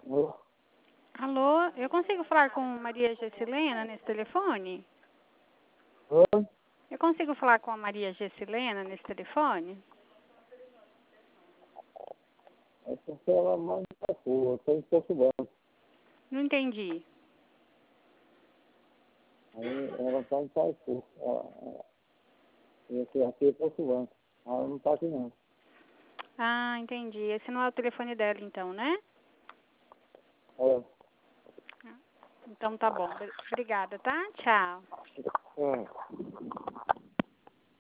Alô? Alô, eu consigo falar com Maria Gessilena nesse telefone? Oi? Eu consigo falar com a Maria Gessilena nesse telefone? É porque ela mora em Itaipu, eu estou em Porto Branco. Não entendi. Aí ela está em Itaipu. Aqui é Porto Branco. Ela não está aqui não. Ah, entendi. Esse não é o telefone dela então, né? É. Então tá bom. Obrigada, tá? Tchau. É.